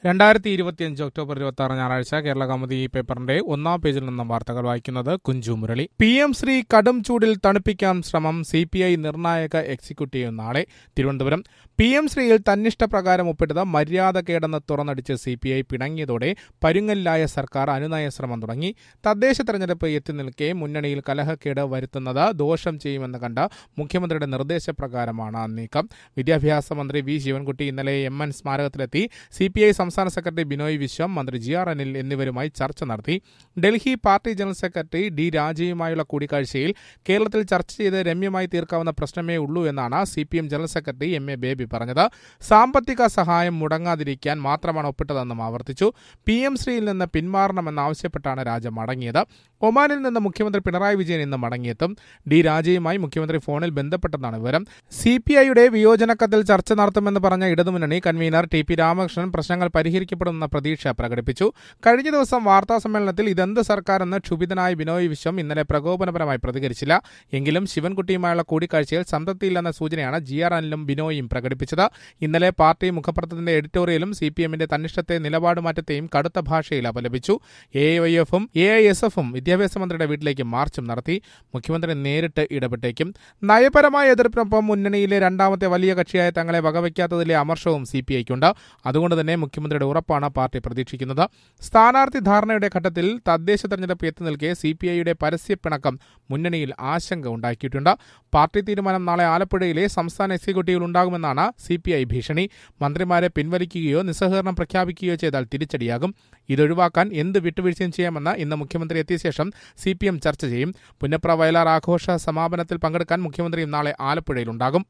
2025 October 26 ഞായറാഴ്ച കേരള കൗമുദി പേപ്പറിന്റെ ഒന്നാം പേജിൽ നിന്നും വാർത്തകൾ വായിക്കുന്നത് കുഞ്ചു മുരളി. PM ശ്രീ കടും ചൂടിൽ തണുപ്പിക്കാൻ ശ്രമം, CPI നിർണായക എക്സിക്യൂട്ടീവ് നാളെ. തിരുവനന്തപുരം. PM ശ്രീയിൽ തന്നിഷ്ടപ്രകാരം ഒപ്പിട്ടത് മര്യാദകേടെന്ന് തുറന്നടിച്ച് CPI പിണങ്ങിയതോടെ പരുങ്ങലിലായ സർക്കാർ അനുനയ ശ്രമം തുടങ്ങി. തദ്ദേശ തെരഞ്ഞെടുപ്പ് എത്തി നിൽക്കെ മുന്നണിയിൽ കലഹക്കേട് വരുത്തുന്നത് ദോഷം ചെയ്യുമെന്ന് കണ്ട മുഖ്യമന്ത്രിയുടെ നിർദ്ദേശപ്രകാരമാണ് നീക്കം. വിദ്യാഭ്യാസ മന്ത്രി വി ശിവൻകുട്ടി ഇന്നലെ MN സ്മാരകത്തിലെത്തി CPI സംസ്ഥാന സെക്രട്ടറി ബിനോയ് വിശ്വം, മന്ത്രി GR അനിൽ എന്നിവരുമായി ചർച്ച നടത്തി. Delhi party general secretary D രാജയുമായുള്ള കൂടിക്കാഴ്ചയിൽ കേരളത്തിൽ ചർച്ച ചെയ്ത് രമ്യമായി തീർക്കാവുന്ന പ്രശ്നമേ ഉള്ളൂ എന്നാണ് CPM general secretary MA Baby പറഞ്ഞത്. സാമ്പത്തിക സഹായം മുടങ്ങാതിരിക്കാൻ മാത്രമാണ് ഒപ്പിട്ടതെന്നും ആവർത്തിച്ചു. PM ശ്രീയിൽ നിന്ന് പിന്മാറണമെന്നാവശ്യപ്പെട്ടാണ് രാജ മടങ്ങിയത്. ഒമാനിൽ നിന്ന് മുഖ്യമന്ത്രി പിണറായി വിജയൻ ഇന്ന് മടങ്ങിയെത്തും. D രാജയുമായി മുഖ്യമന്ത്രി ഫോണിൽ ബന്ധപ്പെട്ടെന്നാണ് വിവരം. CPIയുടെ വിയോജനക്കത്തിൽ ചർച്ച നടത്തുമെന്ന് പറഞ്ഞ ഇടതുമുന്നണി കൺവീനർ TP രാമകൃഷ്ണൻ പ്രശ്നങ്ങൾ പരിഹരിക്കപ്പെടുമെന്ന പ്രതീക്ഷ പ്രകടിപ്പിച്ചു. കഴിഞ്ഞ ദിവസം വാർത്താസമ്മേളനത്തിൽ ഇതെന്ത് സർക്കാരെന്ന് ക്ഷുഭിതനായ ബിനോയ് വിശ്വം ഇന്നലെ പ്രകോപനപരമായി പ്രതികരിച്ചില്ല. എങ്കിലും ശിവൻകുട്ടിയുമായുള്ള കൂടിക്കാഴ്ചയിൽ സംതൃപ്തിയില്ലെന്ന സൂചനയാണ് GR അനിലും ബിനോയും പ്രകടിപ്പിച്ചത്. ഇന്നലെ പാർട്ടി മുഖപത്രത്തിന്റെ എഡിറ്റോറിയലും CPMന്റെ തന്നിഷ്ടത്തെ നിലപാടുമാറ്റത്തെയും കടുത്ത ഭാഷയിൽ അപലപിച്ചു. AIYFും AISFും വിദ്യാഭ്യാസ മന്ത്രിയുടെ വീട്ടിലേക്ക് മാർച്ചും നടത്തി. മുഖ്യമന്ത്രി നേരിട്ട് ഇടപെട്ടേക്കും. നയപരമായ എതിർപ്പിനൊപ്പം മുന്നണിയിലെ രണ്ടാമത്തെ വലിയ കക്ഷിയായ തങ്ങളെ വകവയ്ക്കാത്തതിലെ അമർഷവും CPIക്കുണ്ട്. അതുകൊണ്ട് തന്നെ മുഖ്യമന്ത്രിയുടെ ഉറപ്പാണ് പാർട്ടി പ്രതീക്ഷിക്കുന്നത്. സ്ഥാനാർത്ഥി ധാരണയുടെ ഘട്ടത്തിൽ തദ്ദേശ തെരഞ്ഞെടുപ്പ് എത്തി നിൽക്കെ CPIയുടെ പരസ്യപ്പിണക്കം മുന്നണിയിൽ ആശങ്ക ഉണ്ടാക്കിയിട്ടുണ്ട്. പാർട്ടി തീരുമാനം നാളെ ആലപ്പുഴയിലെ സംസ്ഥാന എക്സിക്യൂട്ടീവിൽ ഉണ്ടാകുമെന്നാണ് CPI ഭീഷണി. മന്ത്രിമാരെ പിൻവലിക്കുകയോ നിസ്സഹകരണം പ്രഖ്യാപിക്കുകയോ ചെയ്താൽ തിരിച്ചടിയാകും. ഇതൊഴിവാക്കാൻ എന്ത് വിട്ടുവീഴ്ചയും ചെയ്യാമെന്ന് ഇന്ന് മുഖ്യമന്ത്രി എത്തിയ ശേഷം CPM ചർച്ച ചെയ്യും. പുന്നപ്ര വയലാർ ആഘോഷ സമാപനത്തിൽ പങ്കെടുക്കാൻ മുഖ്യമന്ത്രിയും നാളെ ആലപ്പുഴയിലുണ്ടാകും.